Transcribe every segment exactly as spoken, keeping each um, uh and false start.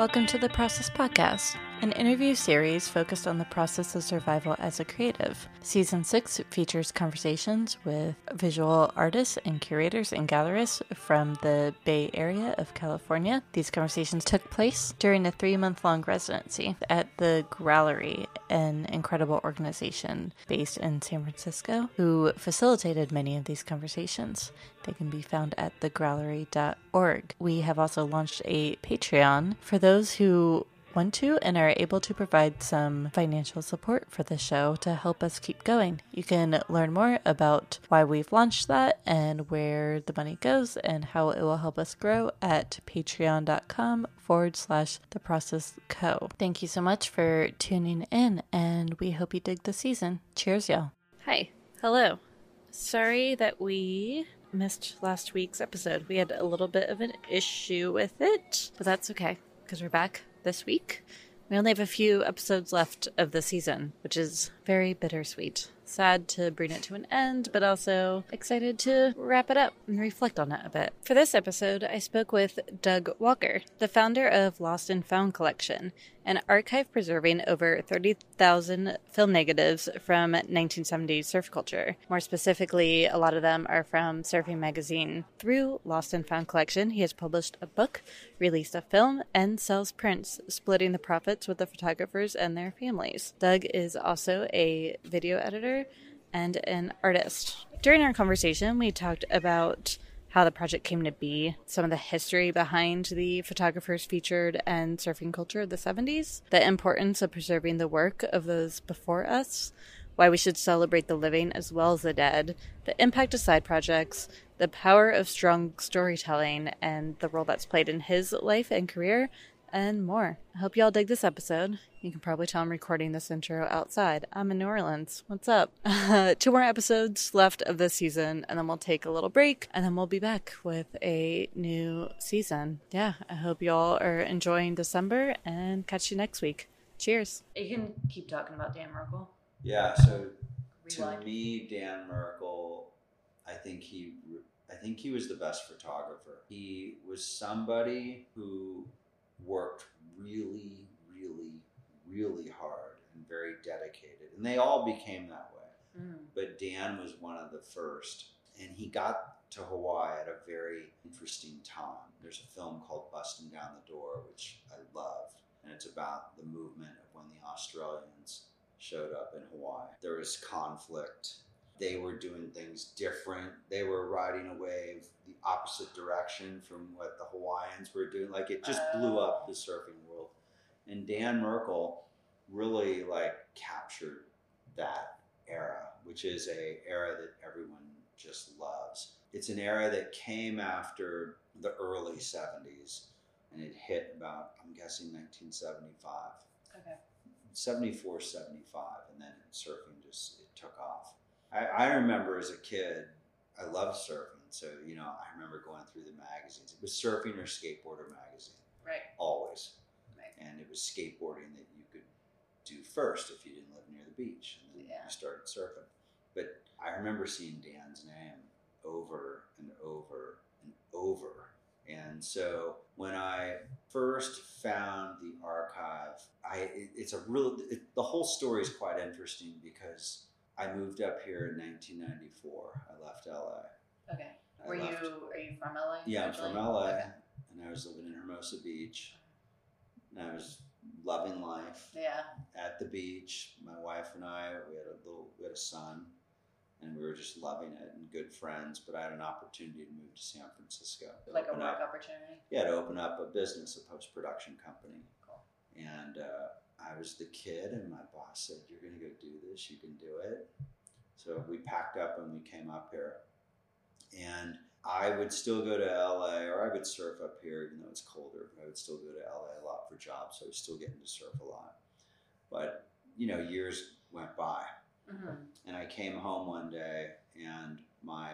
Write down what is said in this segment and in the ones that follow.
Welcome to the Process Podcast, an interview series focused on the process of survival as a creative. Season six features conversations with visual artists and curators and gallerists from the Bay Area of California. These conversations took place during a three-month-long residency at the Grallery, an incredible organization based in San Francisco, who facilitated many of these conversations. They can be found at the grallery dot org. We have also launched a Patreon for those who want to and are able to provide some financial support for the show to help us keep going. You can learn more about why we've launched that and where the money goes and how it will help us grow at patreon.com forward slash the process co. Thank you so much for tuning in, and we hope you dig the season. Cheers, y'all. Hi. Hello. Sorry that we missed last week's episode. We had a little bit of an issue with it, but that's okay because we're back this week. We only have a few episodes left of the season, which is very bittersweet. Sad to bring it to an end, but also excited to wrap it up and reflect on it a bit. For this episode, I spoke with Doug Walker, the founder of Lost and Found Collection, an archive preserving over thirty thousand film negatives from nineteen seventies surf culture. More specifically, a lot of them are from Surfing Magazine. Through Lost and Found Collection, he has published a book, released a film, and sells prints, splitting the profits with the photographers and their families. Doug is also a video editor and an artist. During our conversation, we talked about how the project came to be, some of the history behind the photographers featured and surfing culture of the seventies, the importance of preserving the work of those before us, why we should celebrate the living as well as the dead, the impact of side projects, the power of strong storytelling, and the role that's played in his life and career, and more. I hope y'all dig this episode. You can probably tell I'm recording this intro outside. I'm in New Orleans. What's up? Uh, two more episodes left of this season, and then we'll take a little break, and then we'll be back with a new season. Yeah, I hope y'all are enjoying December, and catch you next week. Cheers. You can keep talking about Dan Merkel. Yeah, so Rewind. to me, Dan Merkel, I think he, I think he was the best photographer. He was somebody who worked really, really, really hard and very dedicated. And they all became that way. Mm. But Dan was one of the first. And he got to Hawaii at a very interesting time. There's a film called Busting Down the Door, which I loved. And it's about the movement of when the Australians showed up in Hawaii. There was conflict. They were doing things different. They were riding a wave the opposite direction from what the Hawaiians were doing. Like, it just blew up the surfing world. And Dan Merkel really like captured that era, which is a era that everyone just loves. It's an era that came after the early seventies, and it hit about, I'm guessing, nineteen seventy-five. Okay. seventy-four, seventy-five, and then surfing just, it took off. I, I remember as a kid, I loved surfing. So, you know, I remember going through the magazines. It was Surfing or Skateboarder magazine. Right. Always. Right. And it was skateboarding that you could do first if you didn't live near the beach. And then Yeah. you started surfing. But I remember seeing Dan's name over and over and over. And so when I first found the archive, I it, it's a real, it, the whole story is quite interesting because I moved up here in nineteen ninety-four. I left L A. Okay. I Were left, you, are you from L A? Yeah, originally? I'm from L A. Okay. And I was living in Hermosa Beach. And I was loving life. Yeah. At the beach. My wife and I, we had a little, we had a son. And we were just loving it and good friends. But I had an opportunity to move to San Francisco. Like a work up, opportunity? Yeah, to open up a business, a post-production company. Cool. And uh, I was the kid, and my boss said, "You're going to go do this. You can do it." So we packed up and we came up here. And I would still go to L A, or I would surf up here, even though it's colder. But I would still go to L A a lot for jobs, so I was still getting to surf a lot. But, you know, years went by. Mm-hmm. And I came home one day, and my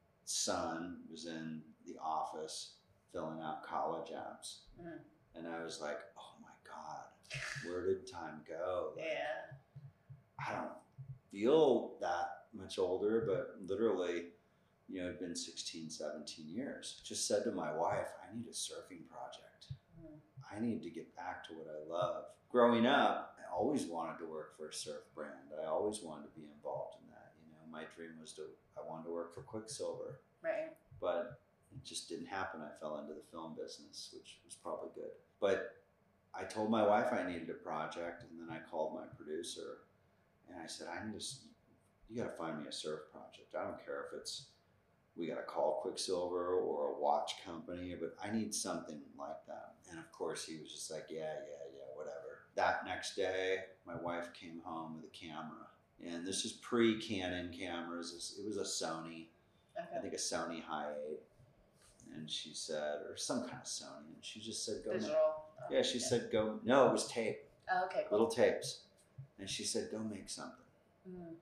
son was in the office filling out college apps. Mm. And I was like, oh my God, where did time go? Like, yeah. I don't feel that much older, but literally, you know, it'd been sixteen, seventeen years. Just said to my wife, I need a surfing project. Mm. I need to get back to what I love. Growing up, I always wanted to work for a surf brand. I always wanted to be involved in that. You know, my dream was to, I wanted to work for Quiksilver. Right. But it just didn't happen. I fell into the film business, which was probably good. But I told my wife I needed a project, and then I called my producer, and I said, I need to, you got to find me a surf project. I don't care if it's, we got to call Quiksilver or a watch company, but I need something like that. And of course, he was just like, yeah, yeah, yeah, whatever. That next day, my wife came home with a camera. And this is pre-Canon cameras. It was a Sony, okay. I think a Sony Hi eight. And she said, or some kind of Sony. And she just said, go. Digital. Make, yeah, she yeah. said, go. No, it was tape. Oh, okay, cool. Little tapes. And she said, go make something. Mm.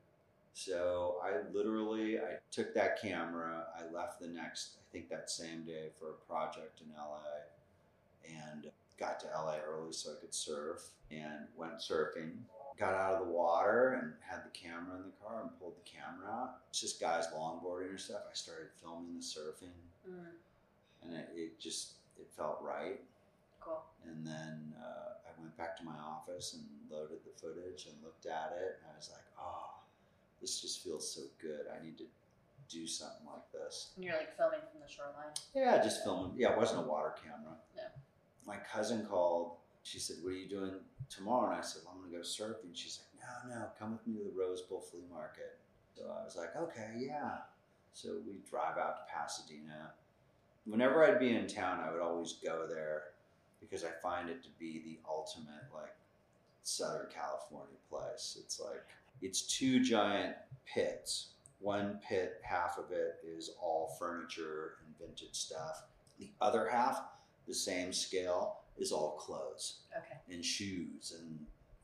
So I literally, I took that camera. I left the next, I think that same day for a project in L A. And got to L A early so I could surf. And went surfing. Got out of the water and had the camera in the car and pulled the camera out. It's just guys longboarding or stuff. I started filming the surfing. Mm. And it, it just, it felt right. Cool. And then uh, I went back to my office and loaded the footage and looked at it. And I was like, oh, this just feels so good. I need to do something like this. And you're like filming from the shoreline? Yeah, just filming. Yeah, it wasn't a water camera. Yeah. My cousin called. She said, what are you doing tomorrow? And I said, well, I'm going to go surfing. She's like, no, no, come with me to the Rose Bowl Flea Market. So I was like, okay, yeah. So we drive out to Pasadena. Whenever I'd be in town, I would always go there because I find it to be the ultimate, like, Southern California place. It's like, it's two giant pits. One pit, half of it is all furniture and vintage stuff. The other half, the same scale, is all clothes. Okay. And shoes and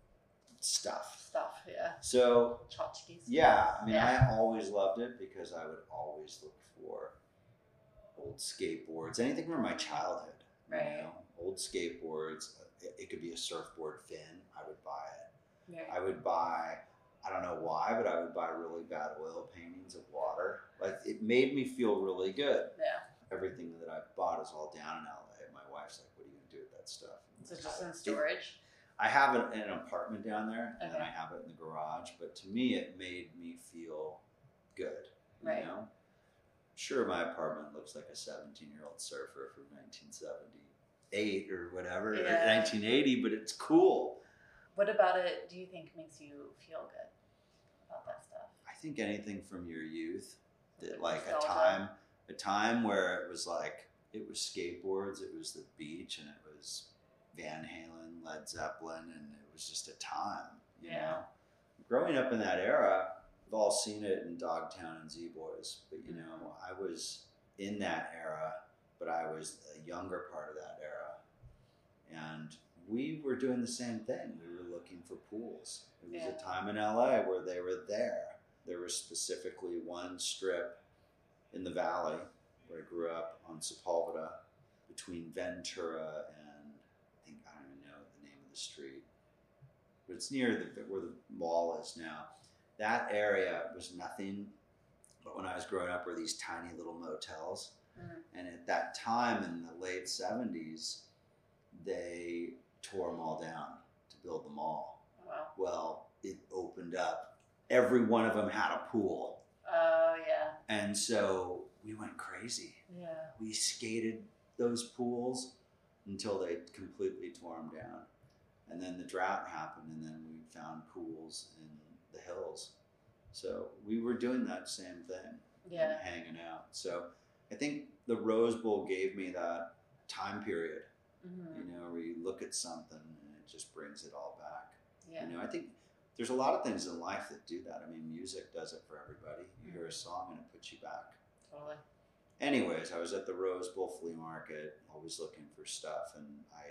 stuff. Stuff, yeah. So, tchotchkes. Yeah, I mean, yeah. I always loved it because I would always look for old skateboards, anything from my childhood. Right. You know, old skateboards. It, it could be a surfboard fin. I would buy it. Right. I would buy, I don't know why, but I would buy really bad oil paintings of water. Like, it made me feel really good. Yeah. Everything that I bought is all down in L A. My wife's like, what are you going to do with that stuff? So just in storage? It, I have an, an apartment down there, okay. and I have it in the garage. But to me, it made me feel good. You right. know? Sure, my apartment looks like a seventeen-year-old surfer from nineteen seventy-eight or whatever, yeah. or nineteen eighty, but it's cool. What about it do you think makes you feel good about that stuff? I think anything from your youth, that like, like a time, a time where it was like, it was skateboards, it was the beach, and it was Van Halen, Led Zeppelin, and it was just a time, you yeah. know? Growing up in that era, we've all seen it in Dogtown and Z-Boys, but you know, I was in that era, but I was a younger part of that era. And we were doing the same thing. We were looking for pools. It was yeah. a time in L A where they were there. There was specifically one strip in the valley where I grew up on Sepulveda between Ventura and I think, I don't even know the name of the street, but it's near the, where the mall is now. That area was nothing, but when I was growing up were these tiny little motels. Mm-hmm. And at that time in the late seventies, they tore them all down to build the mall. Wow. Well, it opened up. Every one of them had a pool. Oh, yeah. And so we went crazy. Yeah. We skated those pools until they completely tore them down. And then the drought happened, and then we found pools in the hills. So we were doing that same thing. Yeah. And hanging out. So I think the Rose Bowl gave me that time period. Mm-hmm. You know, where you look at something and it just brings it all back. Yeah. You know, I think there's a lot of things in life that do that. I mean, music does it for everybody. You mm-hmm. hear a song and it puts you back. Totally. Anyways, I was at the Rose Bowl Flea Market, always looking for stuff, and I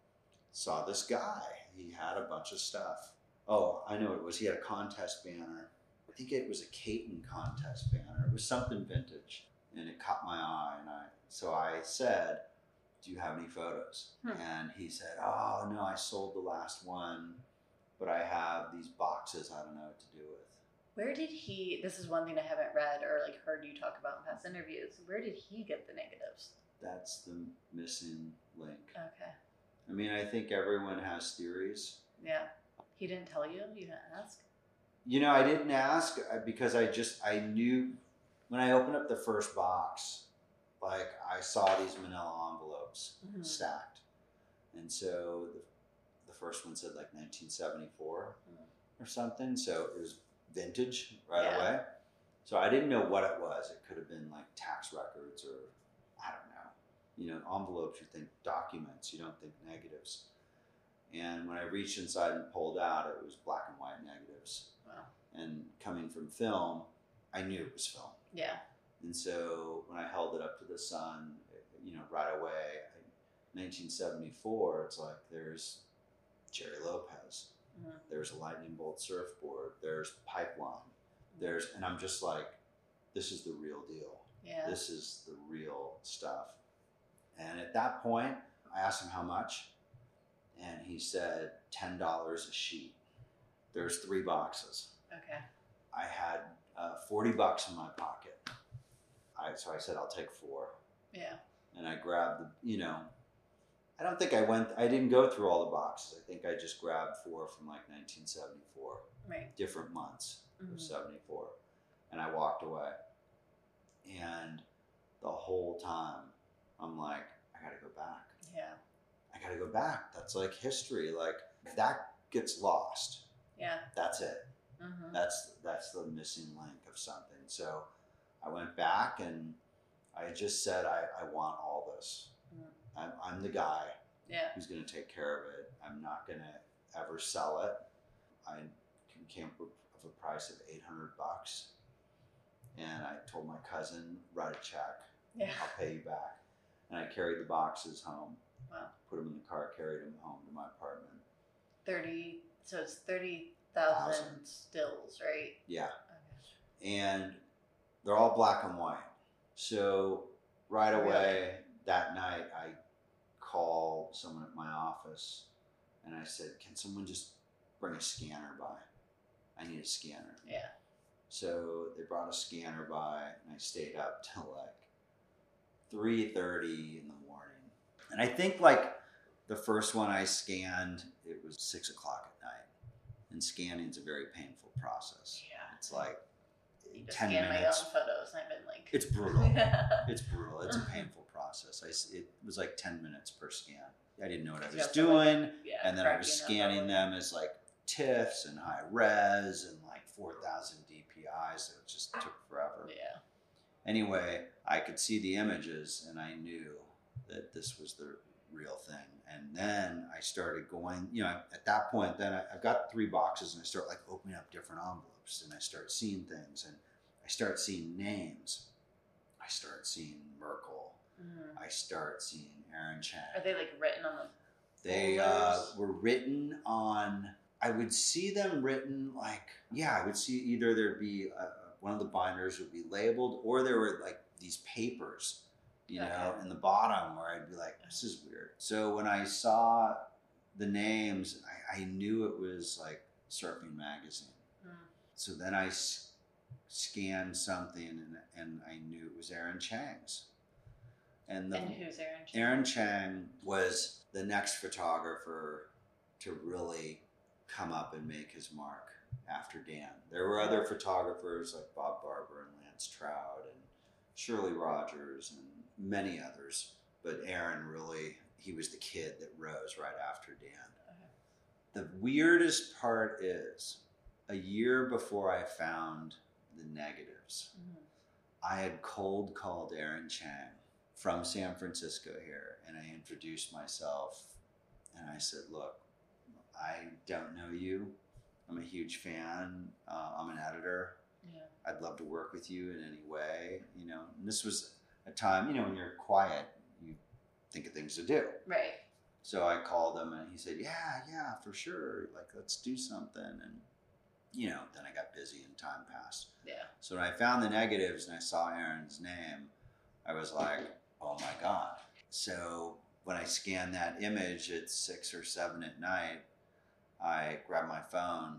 saw this guy. He had a bunch of stuff. Oh, I know what it was. He had a contest banner. I think it was a Caton contest banner. It was something vintage, and it caught my eye. And I, so I said, do you have any photos? Hmm. And he said, oh, no, I sold the last one, but I have these boxes I don't know what to do with. Where did he, this is one thing I haven't read or like heard you talk about in past interviews, where did he get the negatives? That's the missing link. Okay. I mean, I think everyone has theories. Yeah. He didn't tell you? You didn't ask? You know, I didn't ask because I just, I knew when I opened up the first box, like I saw these manila envelopes mm-hmm. stacked. And so the, the first one said like nineteen seventy-four mm-hmm. or something. So it was vintage right yeah. away. So I didn't know what it was. It could have been like tax records or I don't know. You know, envelopes, you think documents, you don't think negatives. And when I reached inside and pulled out, it was black and white negatives. Wow. And coming from film, I knew it was film. Yeah. And so when I held it up to the sun, you know, right away, nineteen seventy-four, it's like there's Jerry Lopez. Mm-hmm. There's a lightning bolt surfboard. There's Pipeline. Mm-hmm. There's, and I'm just like, this is the real deal. Yeah. This is the real stuff. And at that point, I asked him how much, and he said ten dollars a sheet. There's three boxes. Okay. I had uh, forty bucks in my pocket. I, so I said, I'll take four. Yeah. And I grabbed the, you know, I don't think I went, I didn't go through all the boxes. I think I just grabbed four from like nineteen seventy-four. Right. Different months mm-hmm. of seventy-four. And I walked away. And the whole time, I'm like, I gotta go back. Yeah. I gotta go back. That's like history. Like, if that gets lost, yeah, that's it. Mm-hmm. That's that's the missing link of something. So I went back and I just said, I, I want all this. Mm-hmm. I'm, I'm the guy yeah. who's going to take care of it. I'm not going to ever sell it. I came up with a price of eight hundred bucks. And I told my cousin, write a check. Yeah. I'll pay you back. And I carried the boxes home. Wow. Put them in the car, carried them home to my apartment. thirty, so it's thirty thousand stills, right? Yeah. Okay. And they're all black and white. So right away really? That night, I called someone at my office and I said, can someone just bring a scanner by? I need a scanner. Yeah. So they brought a scanner by and I stayed up till like three thirty in the morning. And I think like the first one I scanned, it was six o'clock at night. And scanning is a very painful process. Yeah. It's like you just ten scan minutes. my own photos and I've been like... It's brutal. It's brutal. It's a painful process. I, it was like ten minutes per scan. I didn't know what I was doing. Like, yeah, and then I was scanning them as like TIFFs and high res and like four thousand D P I. So it just took forever. Yeah. Anyway, I could see the images and I knew that this was the real thing. And then I started going, you know, at that point, then I, I've got three boxes and I start like opening up different envelopes and I start seeing things and I start seeing names. I start seeing Merkel. Mm. I start seeing Aaron Chang. Are they like written on the They uh, were written on, I would see them written like, yeah, I would see either there'd be a, one of the binders would be labeled or there were like these papers, you okay. know, in the bottom where I'd be like, this is weird. So when I saw the names, I, I knew it was like Surfing Magazine. Mm. So then I s- scanned something and, and I knew it was Aaron Chang's. And, the, and who's Aaron Chang? Aaron Chang was the next photographer to really come up and make his mark after Dan. There were other photographers like Bob Barber and Lance Trout and Shirley Rogers and many others, but Aaron really, he was the kid that rose right after Dan. Okay. The weirdest part is, a year before I found the negatives, mm-hmm. I had cold called Aaron Chang from San Francisco here, and I introduced myself and I said, look, I don't know you. I'm a huge fan. Uh, I'm an editor. Yeah. I'd love to work with you in any way, you know. And this was a time, you know, when you're quiet, you think of things to do. Right. So I called him and he said, yeah, yeah, for sure. Like, let's do something. And, you know, then I got busy and time passed. Yeah. So when I found the negatives and I saw Aaron's name, I was like, oh my God. So when I scanned that image at six or seven at night, I grabbed my phone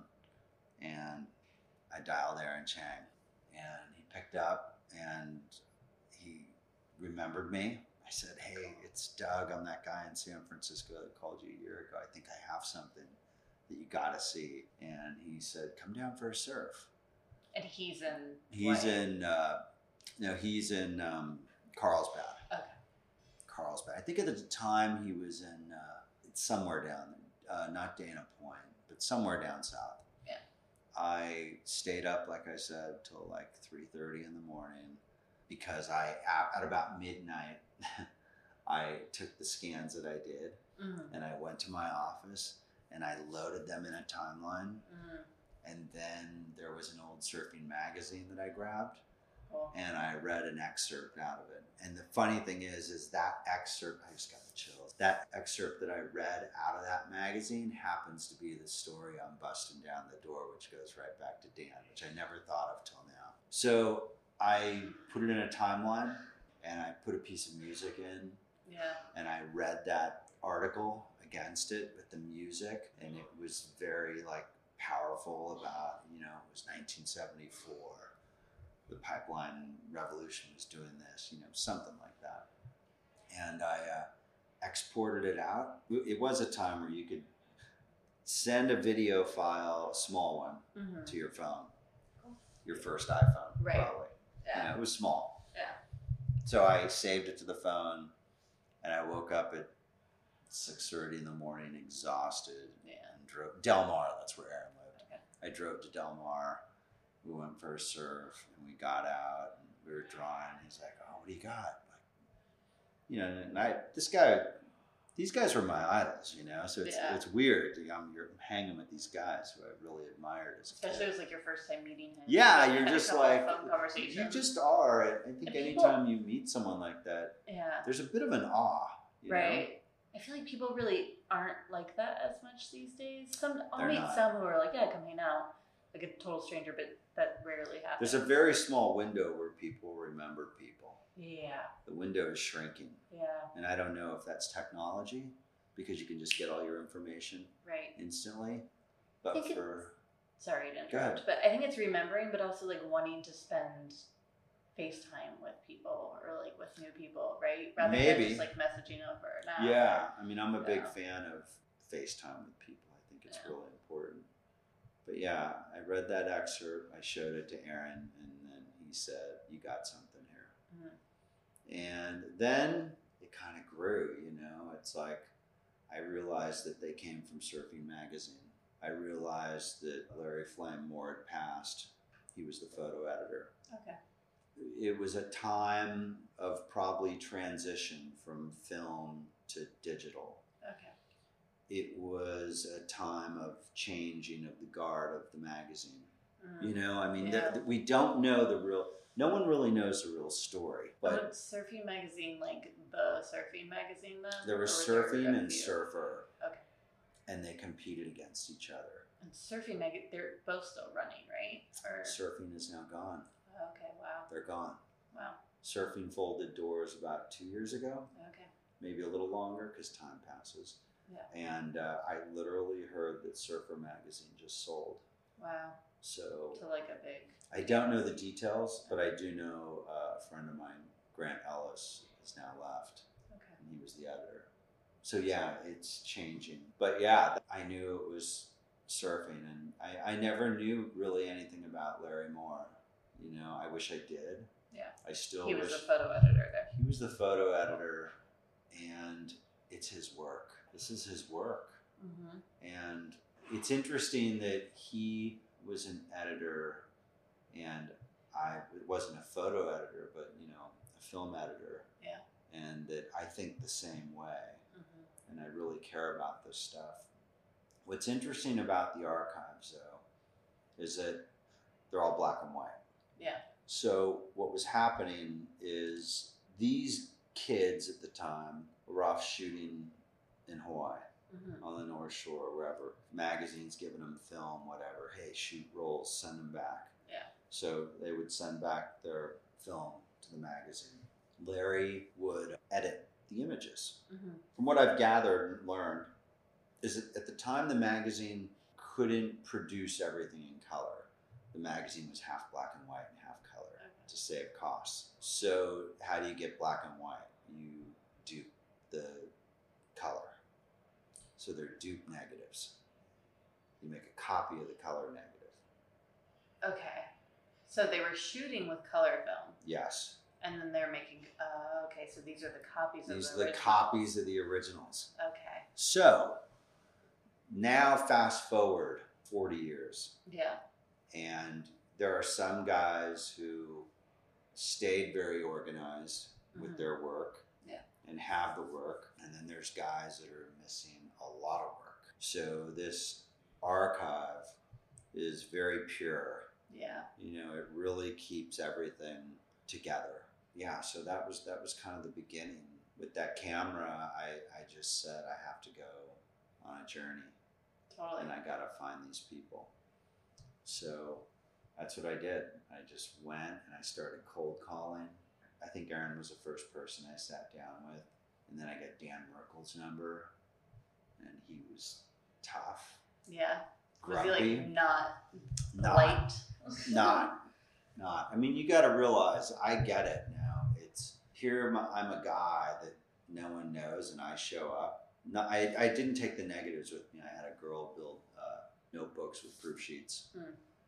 and I dialed Aaron Chang, and he picked up and he remembered me. I said, hey, it's Doug. I'm that guy in San Francisco that called you a year ago. I think I have something that you got to see. And he said, come down for a surf. And he's in He's what? in, uh, no, he's in um, Carlsbad. Okay. Carlsbad. I think at the time he was in uh, somewhere down, uh, not Dana Point, but somewhere down south. Yeah. I stayed up, like I said, till like three thirty in the morning because I, at, at about midnight, I took the scans that I did mm-hmm. and I went to my office and I loaded them in a timeline. Mm-hmm. And then there was an old surfing magazine that I grabbed. Cool. And I read an excerpt out of it. And the funny thing is, is that excerpt, I just got the chills. That excerpt that I read out of that magazine happens to be the story on Busting Down the Door, which goes right back to Dan, which I never thought of till now. So I put it in a timeline and I put a piece of music in. Yeah. And I read that article against it with the music. And it was very like powerful about, you know, it was nineteen seventy-four. The pipeline revolution was doing this, you know, something like that. And I uh, exported it out. It was a time where you could send a video file, a small one, mm-hmm. to your phone, cool. Your first iPhone, right. Probably. Yeah. You know, it was small. Yeah. So I saved it to the phone, and I woke up at six thirty in the morning, exhausted, yeah. and drove Del Mar. That's where Aaron lived. Okay. I drove to Del Mar. We went for a surf and we got out and we were drawing. He's like, oh, what do you got? Like, you know, and I, this guy, these guys were my idols, you know? So it's yeah. it's weird. I'm, you're hanging with these guys who I really admired as a Especially kid. it was like your first time meeting him. Yeah, you're just like, you just are. I think people, anytime you meet someone like that, yeah. there's a bit of an awe. You right. know? I feel like people really aren't like that as much these days. Some I'll They're meet not. some who are like, yeah, come hang out. Like a total stranger, but that rarely happens. There's a very small window where people remember people. Yeah. The window is shrinking. Yeah. And I don't know if that's technology, because you can just get all your information right. instantly. But for sorry to interrupt, but I think it's remembering, but also like wanting to spend FaceTime with people or like with new people, right? Rather Maybe. than just like messaging over now. Yeah. I mean, I'm a big yeah. fan of FaceTime with people. I think it's yeah. really important. But yeah, I read that excerpt, I showed it to Aaron, and then he said, you got something here. Mm-hmm. And then it kind of grew, you know, it's like, I realized that they came from Surfing Magazine. I realized that Larry Flame Moore had passed. He was the photo editor. Okay. It was a time of probably transition from film to digital. Okay. It was a time of changing of the guard of the magazine. Mm. You know, I mean, yeah. the, the, we don't know the real, no one really knows the real story. But was Surfing Magazine like the Surfing Magazine then? There was Surfing and Surfer. Okay. And they competed against each other. And Surfing Magazine, they're both still running, right? Or... Surfing is now gone. Okay, wow. They're gone. Wow. Surfing folded doors about two years ago. Okay. Maybe a little longer because time passes. Yeah. And uh, I literally heard that Surfer Magazine just sold. Wow. So to like a big. I don't know the details, but I do know uh, a friend of mine, Grant Ellis, has now left. Okay. And he was the editor. So yeah, it's changing. But yeah, I knew it was surfing, and I, I never knew really anything about Larry Moore. You know, I wish I did. Yeah. I still He wish. was the photo editor there. He was the photo editor, and it's his work. This is his work. Mm-hmm. And it's interesting that he was an editor and I wasn't a photo editor, but, you know, a film editor. Yeah. And that I think the same way. Mm-hmm. And I really care about this stuff. What's interesting about the archives, though, is that they're all black and white. Yeah. So what was happening is these kids at the time were off shooting in Hawaii, mm-hmm. on the North Shore, wherever. Magazines giving them film, whatever. Hey, shoot rolls, send them back. Yeah. So they would send back their film to the magazine. Larry would edit the images. Mm-hmm. From what I've gathered and learned, is that at the time the magazine couldn't produce everything in color. The magazine was half black and white and half color, okay. to save costs. So how do you get black and white? You dupe the color. So they're dupe negatives. You make a copy of the color negative. Okay. So they were shooting with color film. Yes. And then they're making, uh, okay, so these are the copies These of are the the originals. copies of the originals. Okay. So now fast forward forty years. Yeah. And there are some guys who stayed very organized with mm-hmm. their work. Yeah. And have the work. And then there's guys that are missing a lot of work. So this archive is very pure. Yeah. You know, it really keeps everything together. Yeah, so that was that was kind of the beginning. With that camera, I, I just said I have to go on a journey. Totally. And I gotta find these people. So that's what I did. I just went and I started cold calling. I think Aaron was the first person I sat down with. And then I got Dan Merkel's number. And he was tough. Yeah. Grumpy. Was he like not Not. polite? Not. Not. I mean, you got to realize, I get it now. It's here. I'm a, I'm a guy that no one knows, and I show up. No, I, I didn't take the negatives with me. I had a girl build uh, notebooks with proof sheets. Mm.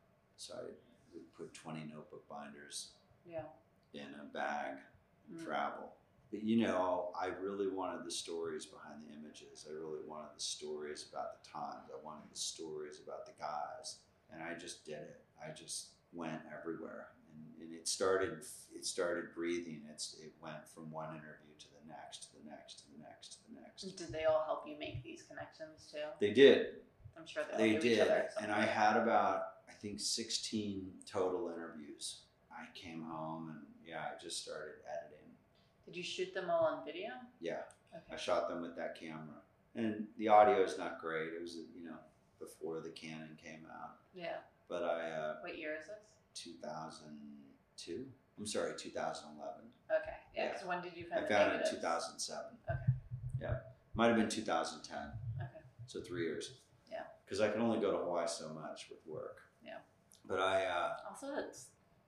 So I would put twenty notebook binders yeah. in a bag and Mm. travel. But you know, I really wanted the stories behind the images. I really wanted the stories about the times. I wanted the stories about the guys, and I just did it. I just went everywhere, and, and it started. It started breathing. It's it went from one interview to the next, to the next, to the next, to the next. Did they all help you make these connections too? They did. I'm sure they, all They knew did, each other. and I had about I think sixteen total interviews. I came home and yeah, I just started editing. Did you shoot them all on video? Yeah. Okay. I shot them with that camera. And the audio is not great. It was, you know, before the Canon came out. Yeah. But I, uh, What year is this? two thousand two? I'm sorry, two thousand eleven. Okay. Yeah, Yeah. because when did you I find the found it in negatives? two thousand seven. Okay. Yeah. Might have been two thousand ten. Okay. So three years. Yeah. Because I can only go to Hawaii so much with work. Yeah. But I, uh, Also, it's,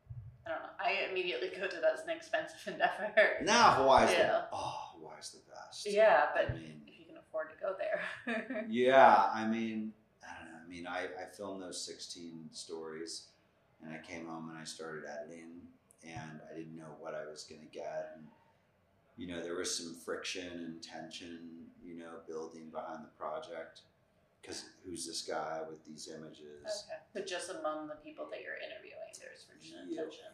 I don't know. I immediately go to that as an expensive endeavor. now Hawaii's Yeah. the, oh, Hawaii's the best. Yeah, but I mean, if you can afford to go there. yeah, I mean, I don't know. I mean, I, I filmed those sixteen stories, and I came home and I started editing, and I didn't know what I was going to get. And, you know, there was some friction and tension, you know, building behind the project. Because who's this guy with these images? Okay. But just among the people that you're interviewing, there's friction and Yeah. tension.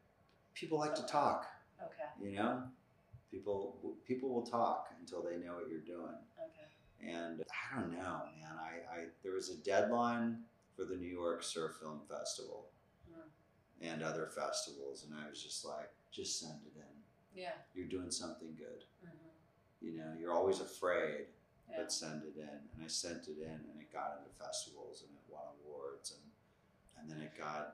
People like to talk, Okay. you know? People people will talk until they know what you're doing. Okay. And I don't know, man. I, I there was a deadline for the New York Surf Film Festival Mm. and other festivals, and I was just like, just send it in. Yeah. You're doing something good. Mm-hmm. You know, you're always afraid, Yeah. but send it in. And I sent it in, and it got into festivals, and it won awards, and and then it got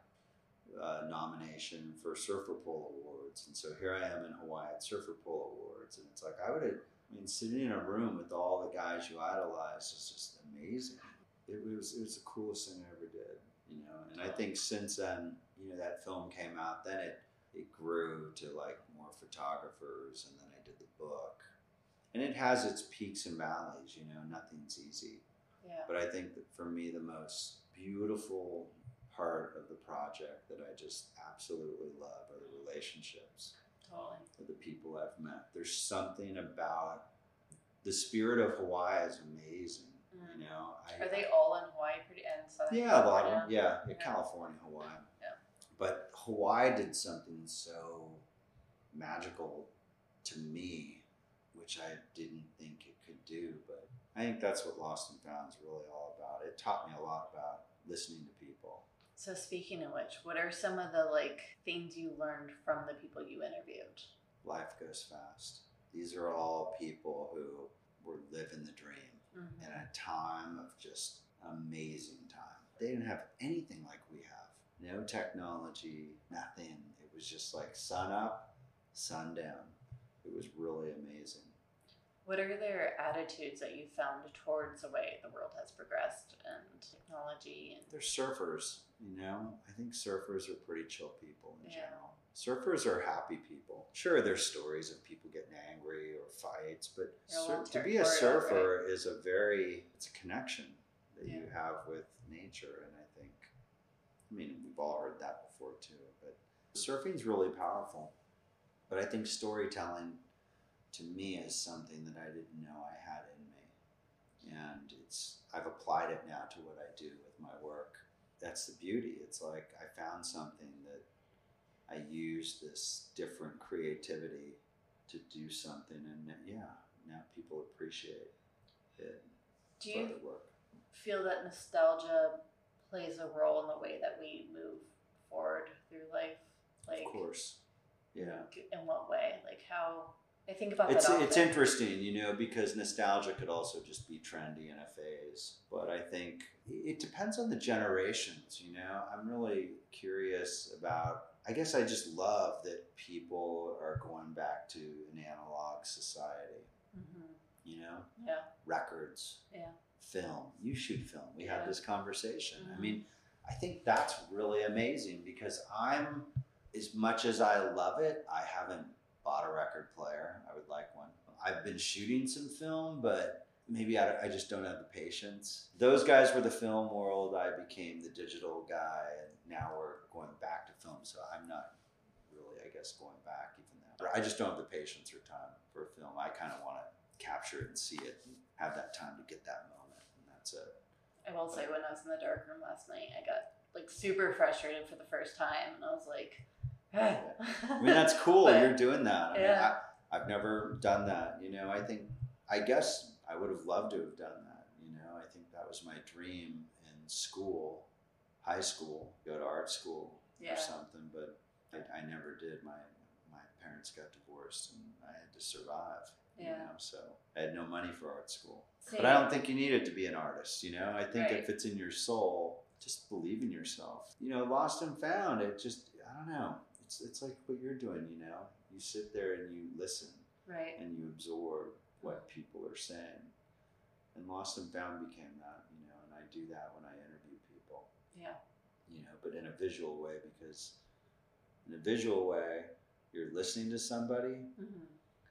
a nomination for Surfer Pole Awards. And so here I am in Hawaii at Surfer Pole Awards, and it's like I would have. I mean, sitting in a room with all the guys you idolize is just amazing. It was it was the coolest thing I ever did, you know. And I think since then, you know, that film came out. Then it it grew to like more photographers, and then I did the book. And it has its peaks and valleys, you know. Nothing's easy. Yeah. But I think that for me, the most beautiful part of the project that I just absolutely love are the relationships. Totally. Of the people I've met. There's something about the spirit of Hawaii is amazing. Mm. You know, I, Are they all in Hawaii pretty, and Southern Yeah, a lot California? of them. Yeah, yeah, Yeah. California, Hawaii. Yeah. But Hawaii did something so magical to me, which I didn't think it could do. But I think that's what Lost and Found is really all about. It taught me a lot about listening to people. So speaking of which, what are some of the like things you learned from the people you interviewed? Life goes fast. These are all people who were living the dream Mm-hmm. in a time of just amazing time. They didn't have anything like we have. No technology, nothing. It was just like sun up, sun down. It was really amazing. What are their attitudes that you found towards the way the world has progressed and technology? And They're surfers, you know? I think surfers are pretty chill people in Yeah. general. Surfers are happy people. Sure, there's stories of people getting angry angry or fights, but You're a sur- little to be a territorial, surfer is a very, it's a connection that Yeah. you have with nature. And I think, I mean, we've all heard that before too, but surfing's really powerful. But I think storytelling to me is something that I didn't know I had in me. And it's, I've applied it now to what I do with my work. That's the beauty. It's like I found something that I use this different creativity to do something, and yeah, now people appreciate it. Do you further work. feel that nostalgia plays a role in the way that we move forward through life? Like, Of course, yeah. in what way? Like how I think about It's that often. it's interesting, you know, because nostalgia could also just be trendy in a phase. But I think it depends on the generations, you know. I'm really curious about, I guess I just love that people are going back to an analog society, Mm-hmm. you know, Yeah. records, Yeah. film. You shoot film. We Yeah. had this conversation. Mhm. I mean, I think that's really amazing because I'm, as much as I love it, I haven't bought a record player. I would like one. I've been shooting some film, but maybe I, I just don't have the patience. Those guys were the film world. I became the digital guy, and now we're going back to film. So I'm not really, I guess, going back even that. I just don't have the patience or time for a film. I kind of want to capture it and see it and have that time to get that moment, and that's it. I will say, when I was in the dark room last night, I got like super frustrated for the first time, and I was like, I mean, that's cool. But, You're doing that. I mean, yeah. I, I've never done that. You know, I think, I guess I would have loved to have done that. You know, I think that was my dream in school, high school, go to art school Yeah. or something. But I, I never did. My my parents got divorced, and I had to survive. You Yeah. know, so I had no money for art school. Same. But I don't think you need it to be an artist. You know, I think Right. if it's in your soul, just believe in yourself. You know, Lost and Found, it just, I don't know. It's it's like what you're doing, you know. You sit there and you listen Right. and you absorb what people are saying. And Lost and Found became that, you know, and I do that when I interview people. Yeah. You know, but in a visual way, because in a visual way, you're listening to somebody, Mm-hmm.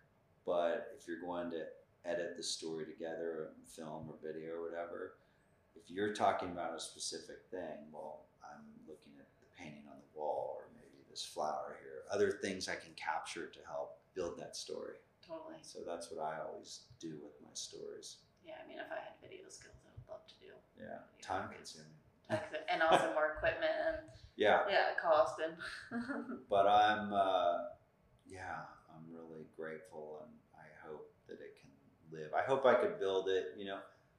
but if you're going to edit the story together, film or video or whatever, if you're talking about a specific thing, well, I'm looking at the painting on the wall, or maybe this flower here, other things I can capture to help build that story. Totally. So that's what I always do with my stories. Yeah. I mean, if I had video skills, I would love to do. Yeah, video time creates- consuming. and also more equipment and Yeah, yeah, cost and but I'm, uh, yeah, I'm really grateful, and I hope that it can live. I hope I could build it, you know.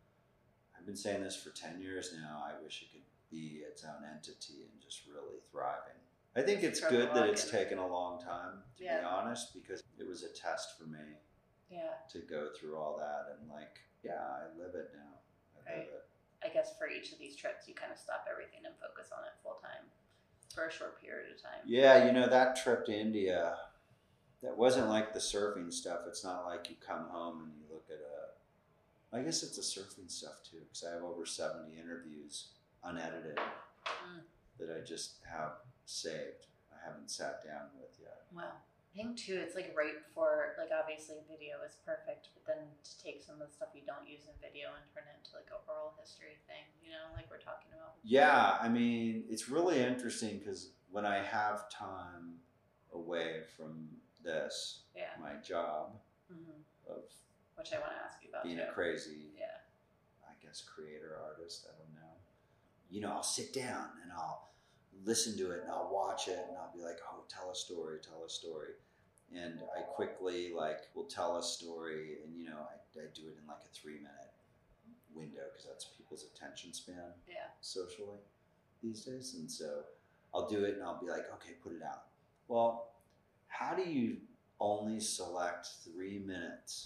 I've been saying this for ten years now. I wish it could be its own entity and just really thriving. I think it's Struggle good that it's walking. taken a long time, to Yeah. be honest, because it was a test for me yeah. to go through all that, and like, yeah, I live it now. I live Right. it. I guess for each of these trips, you kind of stop everything and focus on it full time for a short period of time. Yeah, you know, that trip to India, that wasn't like the surfing stuff. It's not like you come home and you look at a, I guess it's the surfing stuff too, because I have over seventy interviews unedited Mm. that I just have saved. I haven't sat down with yet. Wow. I think too, it's like right before, like obviously video is perfect, but then to take some of the stuff you don't use in video and turn it into like a oral history thing, you know, like we're talking about. Yeah, I mean, it's really interesting because when I have time away from this, Yeah. my job Mm-hmm. of Which I want to ask you about being too. a crazy, Yeah. I guess, creator artist, I don't know. You know, I'll sit down and I'll listen to it and I'll watch it and I'll be like, oh, tell a story, tell a story. And I quickly like will tell a story, and you know, I, I do it in like a three minute window because that's people's attention span Yeah. socially these days. And so I'll do it and I'll be like, okay, put it out. Well, how do you only select three minutes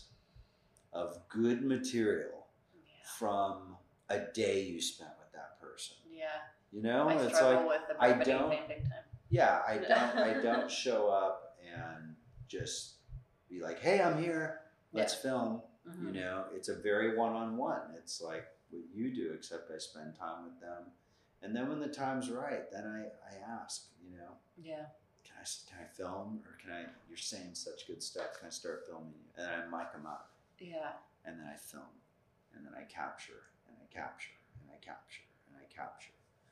of good material Yeah. from a day you spent with that person? Yeah. You know, I it's struggle like, with the I brevity don't- thing big time. yeah, I don't, I don't show up and just be like, hey, I'm here, let's film. Mhm. You know, it's a very one-on-one. It's like what you do, except I spend time with them. And then when the time's right, then I, I ask, you know, Yeah. can I, can I film or can I, you're saying such good stuff. Can I start filming you? And then I mic them up. Yeah. And then I film. And then I capture and I capture and I capture and I capture.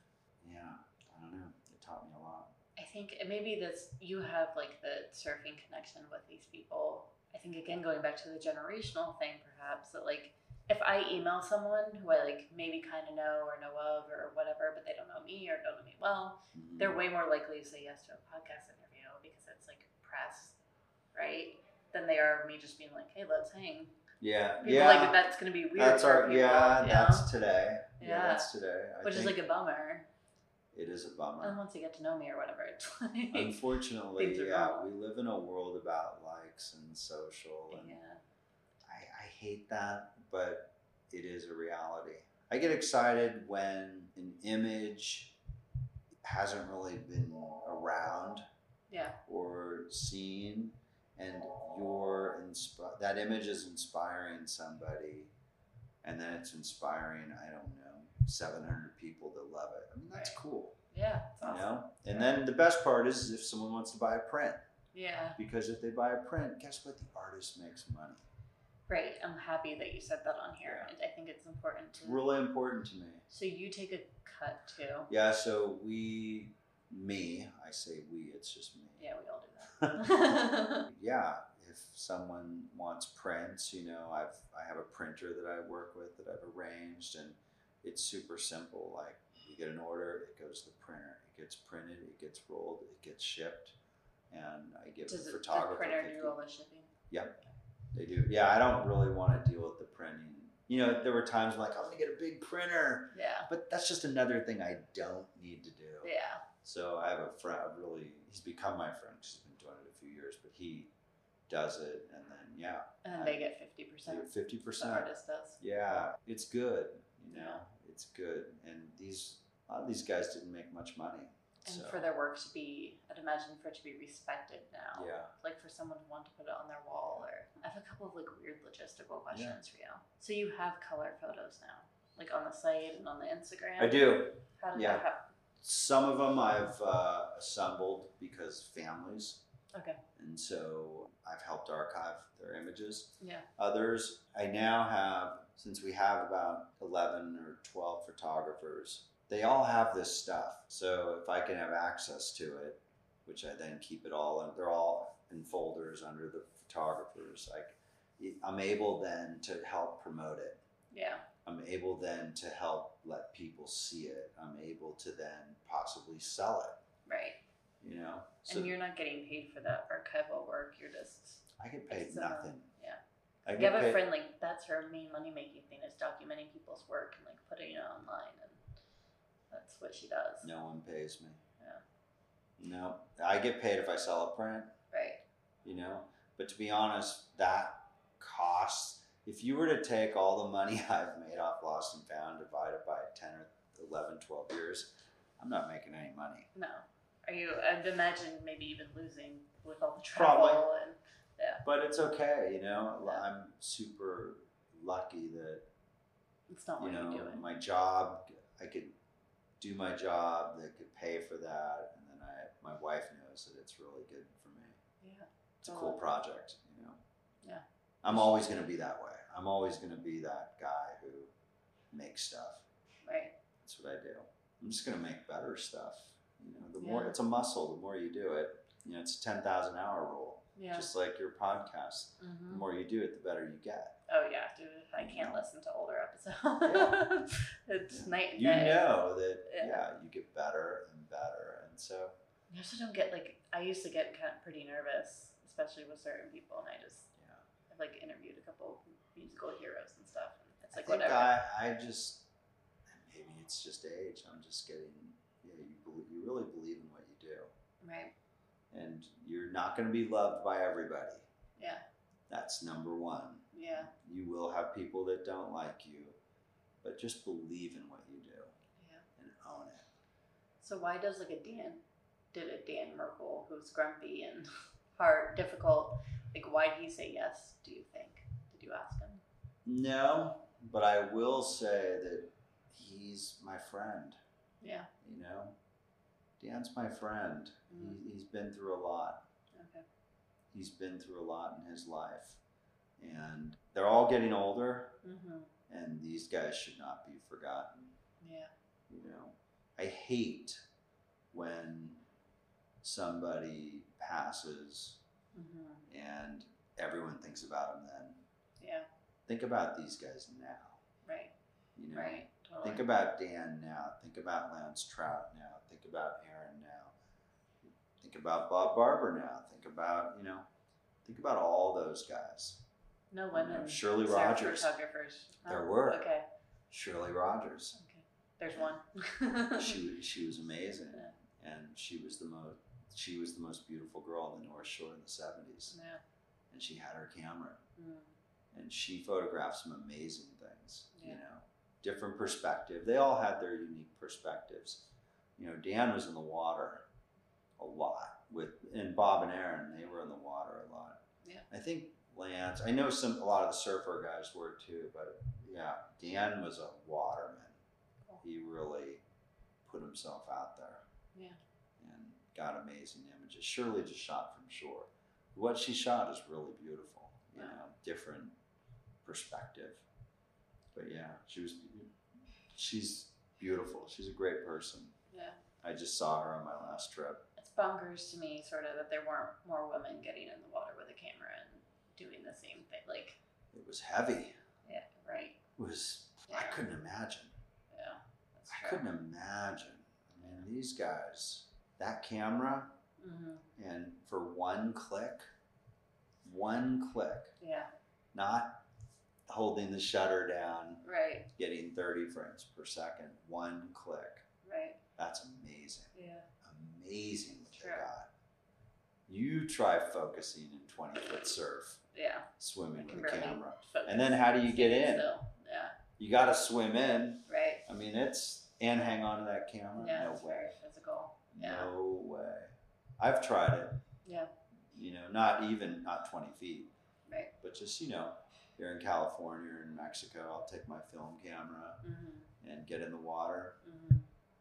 Yeah. I don't know. It taught me a lot. I think maybe this, you have like the surfing connection with these people. I think again, going back to the generational thing, perhaps that like, if I email someone who I like maybe kind of know or know of or whatever, but they don't know me or don't know me well, mm-hmm. they're way more likely to say yes to a podcast interview because it's like press, right? Than they are me just being like, hey, let's hang. Yeah, people yeah. Like that's gonna be weird. That's our people, yeah. you know? That's today. Yeah, yeah, that's today. I Which think is like a bummer. It is a bummer. And once you get to know me or whatever, it's like unfortunately, yeah, normal. we live in a world about likes and social, and yeah. I, I hate that, but it is a reality. I get excited when an image hasn't really been around, yeah, or seen, and you're insp- that image is inspiring somebody, and then it's inspiring, I don't know, seven hundred people that love it. I mean, that's right. cool. Yeah, it's awesome. You know? And then the best part is if someone wants to buy a print. Yeah. Because if they buy a print, guess what? The artist makes money. Right. I'm happy that you said that on here. Yeah. And I think it's important to... It's really important to me. So you take a cut too? Yeah, so we, me, I say we, it's just me. Yeah, we all do that. Yeah, if someone wants prints, you know, I've I have a printer that I work with that I've arranged, and it's super simple. Like, you get an order, it goes to the printer, it gets printed, it gets rolled, it gets shipped, and I give Does the it, photographer. Does the printer fifty do all the shipping? Yep, they do. Yeah, I don't really want to deal with the printing. You know, there were times I'm like, I'm gonna get a big printer. Yeah. But that's just another thing I don't need to do. Yeah. So I have a friend, really, he's become my friend because he's been doing it a few years, but he does it, and then, yeah. And then I, they get fifty percent. fifty percent. The artist does. Yeah, it's good, you know, Yeah. it's good. And these, a lot of these guys didn't make much money. And so. for their work to be, I'd imagine for it to be respected now. Yeah. Like for someone to want to put it on their wall, or I have a couple of like weird logistical questions yeah. for you. So you have color photos now, like on the site and on the Instagram? I do. How did yeah. that happen? Some of them I've uh, assembled because families. Okay. And so I've helped archive their images. Yeah. Others, I now have, since we have about eleven or twelve photographers, they all have this stuff. So if I can have access to it, which I then keep it all, and they're all in folders under the photographers, like I'm able then to help promote it. Yeah. I'm able then to help let people see it. I'm able to then possibly sell it. Right. You know? So and you're not getting paid for that archival work. You're just... I get paid uh, nothing. Yeah. I you get have a paid. friend, like, that's her main money-making thing is documenting people's work and, like, putting it online. And that's what she does. No one pays me. Yeah. No. I get paid if I sell a print. Right. You know? But to be honest, that costs... If you were to take all the money I've made off Lost and Found, divided by ten or eleven, twelve years, I'm not making any money. No. Are you, I'd imagine maybe even losing with all the travel. Probably. And, yeah. But it's okay, you know? Yeah. I'm super lucky that, it's not you what know, you're doing. my job, I could do my job, they could pay for that, and then I, my wife knows that it's really good for me. Yeah. It's a cool project, you know? Yeah. I'm always going to be that way. I'm always going to be that guy who makes stuff. Right. That's what I do. I'm just going to make better stuff. You know, the Yeah. more it's a muscle, the more you do it. You know, it's a ten thousand hour rule. Yeah. Just like your podcast. Mm-hmm. The more you do it, the better you get. Oh yeah, dude. I can't know? listen to older episodes. It's Yeah. night and You day. know that, Yeah. yeah, you get better and better. And so. You also don't get like, I used to get kind of pretty nervous, especially with certain people, and I just, Yeah. I've like interviewed a couple musical heroes and stuff, and it's like I think whatever. I, I just, maybe it's just age. I'm just getting, yeah, you, believe, you really believe in what you do. Right. And you're not going to be loved by everybody. Yeah. That's number one. Yeah. You will have people that don't like you, but just believe in what you do. Yeah. And own it. So why does like a Dan, did a Dan Merkel who's grumpy and hard, difficult, like why did he say yes, do you think? Did you ask him? No, but I will say that he's my friend. Yeah. You know, Dan's my friend. Mm. He, he's been through a lot. Okay. He's been through a lot in his life. And they're all getting older. Mm-hmm. And these guys should not be forgotten. Yeah. You know, I hate when somebody passes Mm-hmm. and everyone thinks about them then. Yeah. Think about these guys now. Right. You know, Right. Totally. think about Dan now. Think about Lance Trout now. Think about Aaron now. Think about Bob Barber now. Think about, you know, think about all those guys. No women. know, Shirley surf Rogers. Photographers. There Oh, were. Okay. Shirley Rogers. Okay. There's one. she she was amazing, Yeah. and she was the most she was the most beautiful girl on the North Shore in the seventies. Yeah. And she had her camera, Mm. and she photographed some amazing things. Yeah. You know, different perspective. They all had their unique perspectives. You know, Dan was in the water a lot with, and Bob and Aaron, they were in the water a lot. Yeah. I think Lance, I know some a lot of the surfer guys were too, but yeah, Dan was a waterman. Cool. He really put himself out there. Yeah. And got amazing images. Shirley just shot from shore. What she shot is really beautiful. You Wow. know, different perspective. But yeah, she was. She's beautiful. She's a great person. Yeah. I just saw her on my last trip. It's bonkers to me, sort of, that there weren't more women getting in the water with a camera and doing the same thing. Like. It was heavy. Yeah. Right. It was. Yeah. I couldn't imagine. Yeah. That's I true. couldn't imagine. I mean, these guys. That camera, Mm-hmm. and for one click, one click, Yeah. not holding the shutter down, Right. getting thirty frames per second, one click. Right. That's amazing. Yeah. Amazing what True. they got. You try focusing in twenty foot surf, Yeah. swimming I can with a barely camera. focus. And then how do you get in? Still. Yeah. You got to swim in. Right. I mean, it's, and hang on to that camera. Yeah. no It's way. very physical. Yeah. No way. I've tried it. Yeah. You know, not even, not twenty feet. Right. But just, you know, here in California or in Mexico, I'll take my film camera Mm-hmm. and get in the water. Mm-hmm.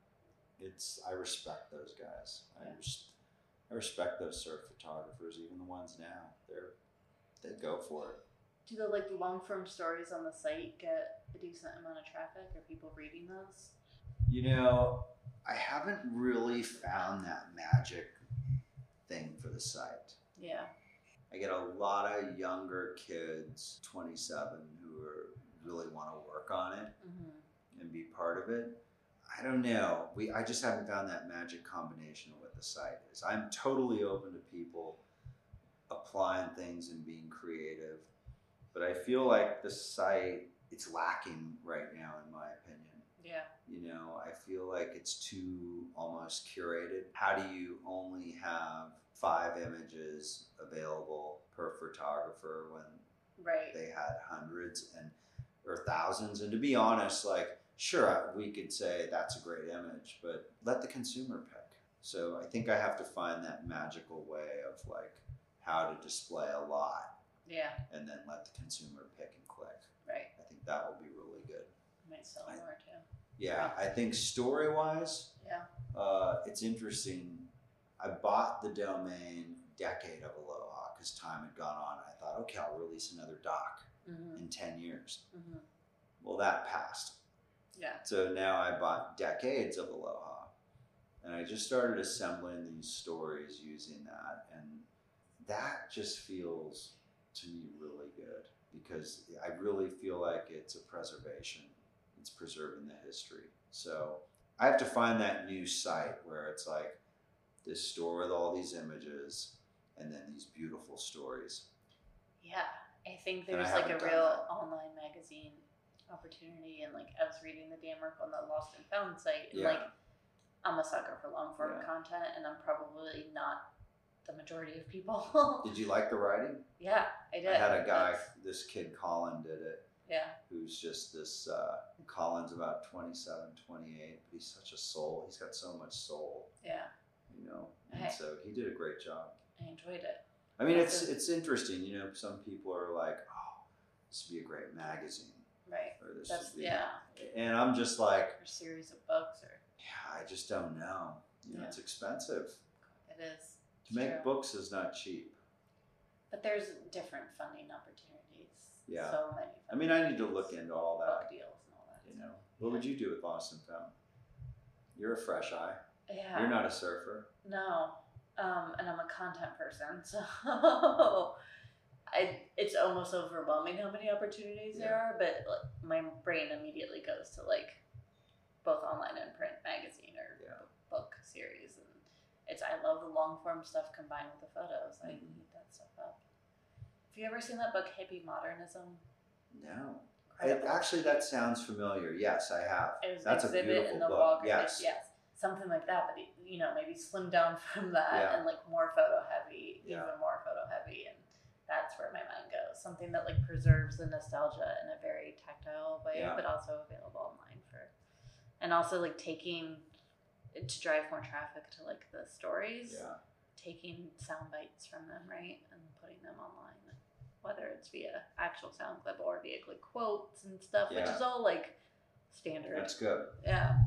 It's, I respect those guys. I, Yeah. res- I respect those surf photographers, even the ones now. They're, they go for it. Do the like long form stories on the site get a decent amount of traffic? Are people reading those? You know, I haven't really found that magic thing for the site. Yeah. I get a lot of younger kids, twenty-seven, who are, really want to work on it Mm-hmm. and be part of it. I don't know. We I just haven't found that magic combination of what the site is. I'm totally open to people applying things and being creative, but I feel like the site, it's lacking right now, in my opinion. Yeah. You know, I feel like it's too almost curated. How do you only have five images available per photographer when Right. they had hundreds and or thousands? And to be honest, like, sure, we could say that's a great image, but let the consumer pick. So I think I have to find that magical way of like how to display a lot Yeah. and then let the consumer pick and click. Right. I think that will be really good. Might sell I- more too. Yeah, I think story wise, Yeah. uh, it's interesting. I bought the domain Decade of Aloha because time had gone on. I thought, okay, I'll release another doc Mm-hmm. in ten years. Mm-hmm. Well, that passed. Yeah. So now I bought Decades of Aloha. And I just started assembling these stories using that. And that just feels to me really good because I really feel like it's a preservation. It's preserving the history. So I have to find that new site where it's like this store with all these images and then these beautiful stories. Yeah. I think And I there's like a haven't done real that. online magazine opportunity, and like I was reading the Dan Merkel on the Lost and Found site, and Yeah. like I'm a sucker for long form Yeah. content, and I'm probably not the majority of people. Did you like the writing? Yeah, I did. I had a guy, That's- this kid Colin did it, Yeah. who's just this, uh, Colin's about twenty-seven, twenty-eight, but he's such a soul. He's got so much soul, Yeah. you know, and Hey. so he did a great job. I enjoyed it. I mean, That's it's a- it's interesting, you know, some people are like, oh, this would be a great magazine, Right. or this That's would be, yeah. and I'm just like, Or a series of books, or yeah, I just don't know. You know, Yeah. it's expensive. It is. To make True. books is not cheap. But there's different funding opportunities. Yeah. So many. I mean, I need to look into all book that. deals and all that. You know, what would you do with Lost and Found? You're a fresh eye. Yeah. You're not a surfer. No. Um, and I'm a content person, so I it's almost overwhelming how many opportunities there Yeah. are. But like, my brain immediately goes to like both online and print magazine or Yeah. book series, and it's I love the long form stuff combined with the photos. I Mhm. eat that stuff up. Have you ever seen that book Hippie Modernism? No. It, actually, that sounds familiar. Yes, I have. It was That's an a exhibit beautiful in the book. Walker. Yes. Yes, something like that. But you know, maybe slim down from that Yeah. and like more photo heavy, Yeah. even more photo heavy, and that's where my mind goes. Something that like preserves the nostalgia in a very tactile way, Yeah. but also available online for, and also like taking to drive more traffic to like the stories. Yeah. Taking sound bites from them, right, and putting them online. Whether it's via actual sound clip or via like quotes and stuff, which Yeah. is all like standard. That's good. Yeah.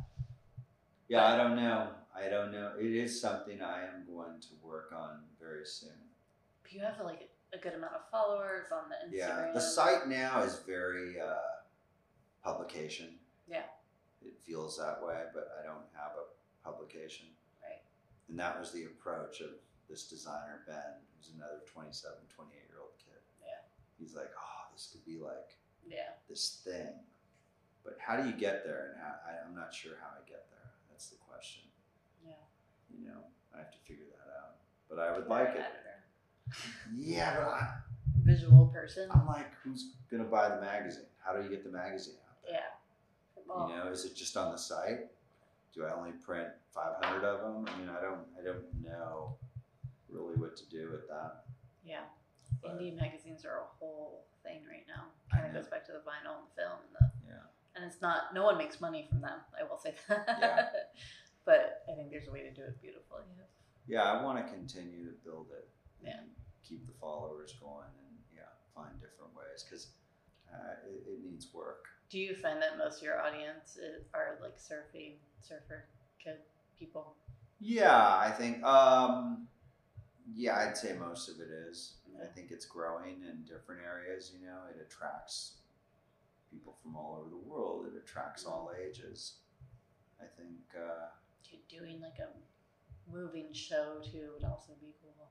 Yeah, I don't know. I don't know. It is something I am going to work on very soon. But you have like a good amount of followers on the Instagram. Yeah, the site now is very uh, publication. Yeah. It feels that way, but I don't have a publication. Right. And that was the approach of this designer, Ben, who's another twenty-seven, twenty-eight year old kid. Yeah. He's like, oh, this could be like Yeah. this thing. But how do you get there? And how, I, I'm not sure how I get there. That's the question. Yeah. You know, I have to figure that out. But I would like it. Editor. Yeah, but I, Visual person. I'm like, who's going to buy the magazine? How do you get the magazine out there? Yeah. Well, You know, is it just on the site? Do I only print five hundred of them? I mean, I don't, I don't know really what to do with that. yeah. But, Indie magazines are a whole thing right now. I Kind of know. goes back to the vinyl and the film and the yeah. and it's not no one makes money from them. I will say that. Yeah. But I think there's a way to do it beautifully. Yeah, I want to continue to build it. Yeah. And keep the followers going and, yeah, find different ways because uh, it, it needs work. Do you find that most of your audience is, are like surfing, surfer kid people? Yeah, I think, um, yeah, I'd say most of it is. I Yeah. think it's growing in different areas, you know, it attracts people from all over the world. It attracts all ages. I think, uh, Do- Doing like a moving show too would also be cool.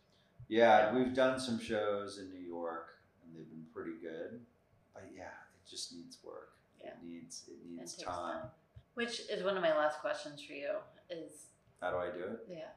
yeah, Yeah. we've done some shows in New York and they've been pretty good. But yeah, it just needs work. Yeah. It needs, it It needs takes time. time. Which is one of my last questions for you is, How do I do it? yeah,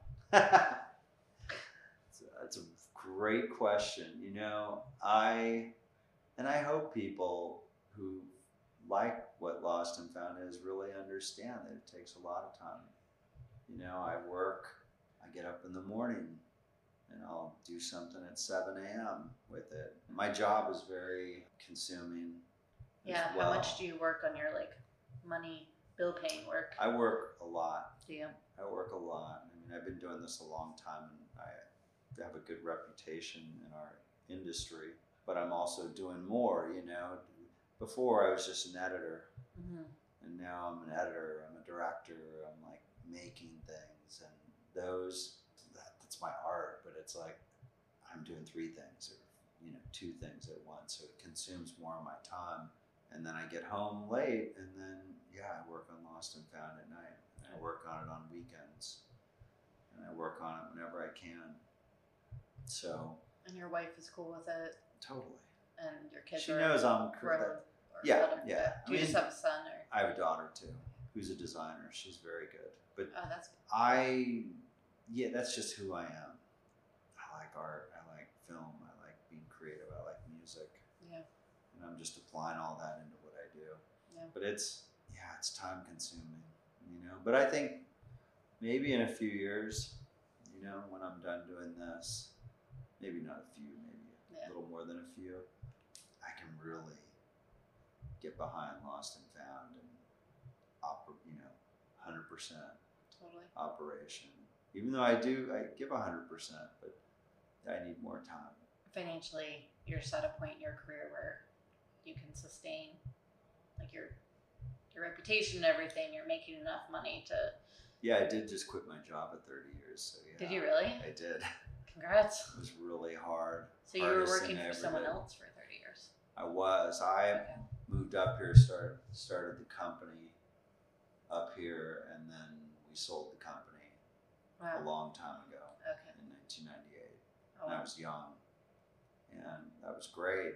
That's a- that's a great question. You know, I, and I hope people who like what Lost and Found is really understand that it takes a lot of time. You know, I work, I get up in the morning and I'll do something at seven a.m. with it. My job is very consuming. as yeah. well. How much do you work on your like money bill paying work? I work a lot. Do you? I work a lot. I mean, I've been doing this a long time and I have a good reputation in our industry, but I'm also doing more, you know. Before I was just an editor Mm-hmm. and now I'm an editor, I'm a director, I'm like making things and those, that, that's my art, but it's like I'm doing three things or, you know, two things at once. So it consumes more of my time. And then I get home late and then, yeah, I work on Lost and Found at night. And I work on it on weekends. And I work on it whenever I can. So, And your wife is cool with it, totally. and your kids She are knows I'm grown. correct. or Yeah, out of- yeah. Do you I just mean- have a son or? I have a daughter too, who's a designer. She's very good. But Oh, that's I, yeah, that's just who I am. I like art. I like film. I like being creative. I like music. yeah, And I'm just applying all that into what I do. yeah. But it's, yeah, it's time consuming, you know. But I think maybe in a few years, you know, when I'm done doing this, maybe not a few, maybe Yeah. a little more than a few, I can really get behind Lost and Found and oper- you know, one hundred percent Totally. operation. Even though I do, I give one hundred percent, but I need more time. Financially, you're just at a point in your career where you can sustain like your your reputation and everything. You're making enough money to Yeah, I did just quit my job at thirty years. So yeah. Did you really? I did. Congrats. It was really hard. So you were Hardest working thing I for ever someone did. else for thirty years. I was. I Okay. moved up here, started started the company up here, and then we sold the company Wow. a long time ago Okay. in nineteen ninety-eight. Oh, And I wow. was young, and that was great.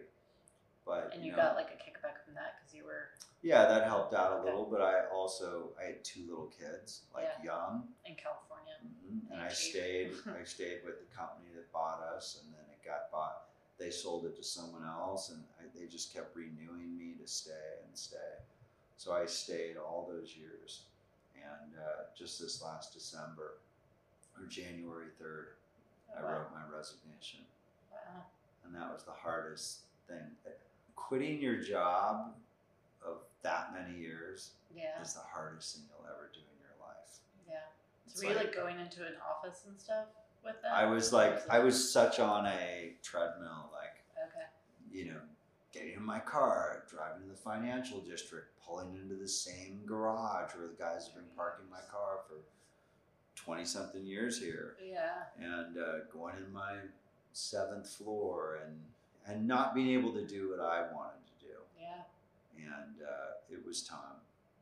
But And you you know, got like a kickback from that because you were yeah, that helped out a Okay. little. But I also I had two little kids, like Yeah. young, in California. hmm and I Cheap. stayed. I stayed with the company that bought us, and then it got bought. They sold it to someone else, and I, they just kept renewing me to stay and stay. So I stayed all those years, and uh, just this last December or January third, Oh, I wow. wrote my resignation, Wow. and that was the hardest thing. Quitting your job of that many years Yeah. is the hardest thing you'll ever do in your life. Yeah. It's So were you like going into an office and stuff with them? I was Or like, it I was such on a treadmill, like, Okay. you know, getting in my car, driving to the financial district, pulling into the same garage where the guys have been parking my car for twenty something years here, Yeah. and uh, going in my seventh floor, and and not being able to do what I wanted to do. Yeah. And uh, it was time.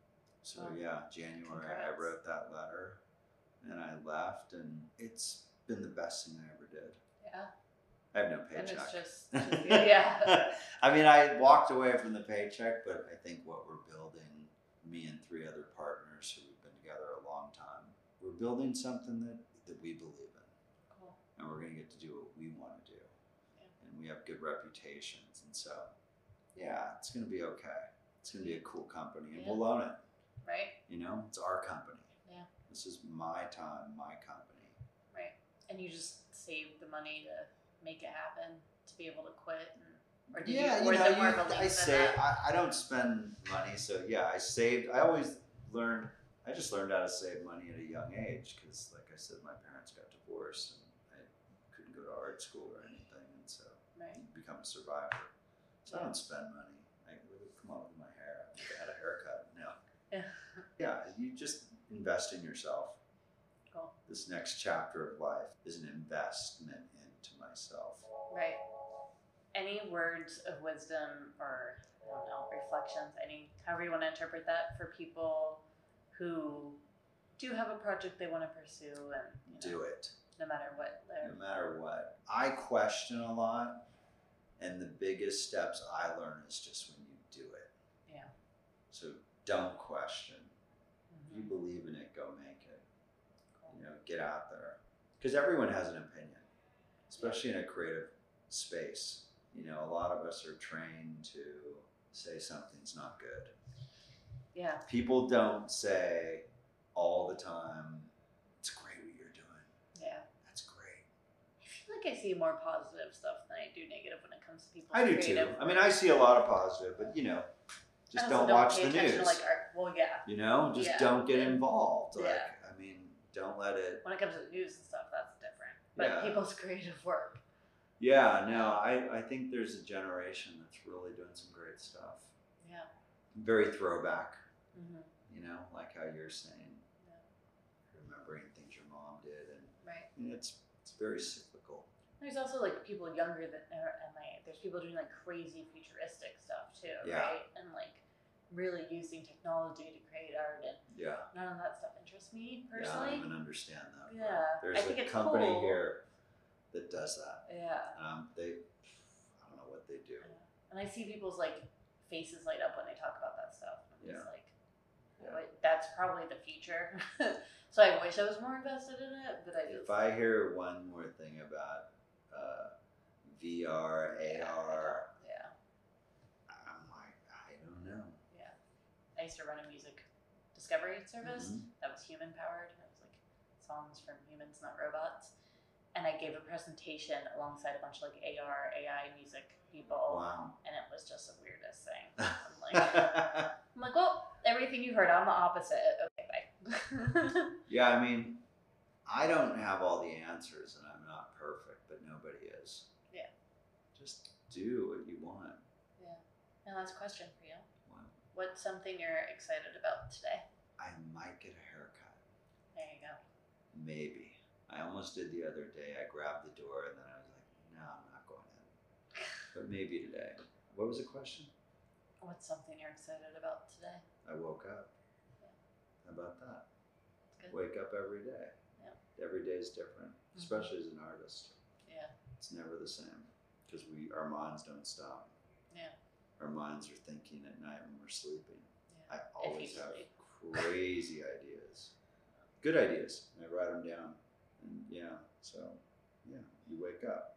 So Wow. yeah, January I Congrats. wrote that letter, and I left, and it's been the best thing I ever did. Yeah. I have no And paycheck. it's just, just yeah. I mean, I walked away from the paycheck, but I think what we're building, me and three other partners who've been together a long time, we're building something that, that we believe in. Cool. And we're going to get to do what we want to do. Yeah. And we have good reputations. And so, yeah, it's going to be okay. It's going to be a cool company, and Yeah. we'll own it. Right. You know, it's our company. Yeah. This is my time, my company. Right. And you just saved the money to make it happen, to be able to quit, and, or did yeah, you? you Or is know, it more you, of a leap I than save. that? I, I don't spend money, so yeah, I saved. I always learned. I just learned how to save money at a young age because, like I said, my parents got divorced, and I couldn't go to art school or anything, and so Right. you become a survivor. So I don't spend money. I come on with my hair. I had a haircut. No. Yeah. Yeah, you just invest in yourself. Cool. This next chapter of life is an investment into myself. Right. Any words of wisdom or, I don't know, reflections, any, however you want to interpret that, for people who do have a project they want to pursue, and you know, Do it. no matter what No they're matter what. I question a lot, and the biggest steps I learn is just when you do it. Yeah. So don't question. If you Mhm. believe in it, go make it. Cool. You know, get out there. Because everyone has an opinion, especially in a creative space. You know, a lot of us are trained to say something's not good. Yeah. People don't say all the time, it's great what you're doing. Yeah. That's great. I feel like I see more positive stuff than I do negative when it comes to people. I do too. I mean, I see a lot of positive, but you know, just I also don't watch pay the attention news. To like, art. Well, yeah. You know, just Yeah. don't get involved. Like, Yeah. I mean, don't let it. When it comes to the news and stuff, that's different. But Yeah. people's creative work. Yeah, no, I, I think there's a generation that's really doing some great stuff. Yeah. Very throwback, Mm-hmm. you know, like how you're saying, Yeah. remembering things your mom did, and Right. you know, it's it's very cyclical. There's also like people younger than or, and like there's people doing like crazy futuristic stuff too, Yeah. right? And like really using technology to create art, and Yeah, none of that stuff interests me yeah, I personally. don't even understand that. part. Yeah, there's I think a it's company cool. here that does that. Yeah. Um, they, I don't know what they do. And I see people's like faces light up when they talk about that stuff. I'm Yeah. just like, Yeah. "Wait, that's probably the future. So I wish I was more invested in it, but I just If I hear one more thing about uh, V R, A R, Yeah. I'm like, I don't know. Yeah. I used to run a music discovery service Mhm. that was human powered. It was like songs from humans, not robots. And I gave a presentation alongside a bunch of like A R, A I music people. Wow. And it was just the weirdest thing. I'm like, I'm like, well, everything you heard, I'm the opposite. Okay, bye. Yeah, I mean, I don't have all the answers, and I'm not perfect, but nobody is. Yeah. Just do what you want. Yeah. And last question for you. What? What's something you're excited about today? I might get a haircut. A There you go. Maybe. I almost did the other day. I grabbed the door and then I was like, no, I'm not going in. But maybe today. What was the question? What's something you're excited about today? I woke up. Yeah. How about that? Good. Wake up every day. Yeah. Every day is different, mm-hmm. especially as an artist. Yeah. It's never the same because we our minds don't stop. Yeah. Our minds are thinking at night when we're sleeping. Yeah. I always have sleep. crazy ideas. Good ideas. I write them down. And yeah, so yeah, you wake up.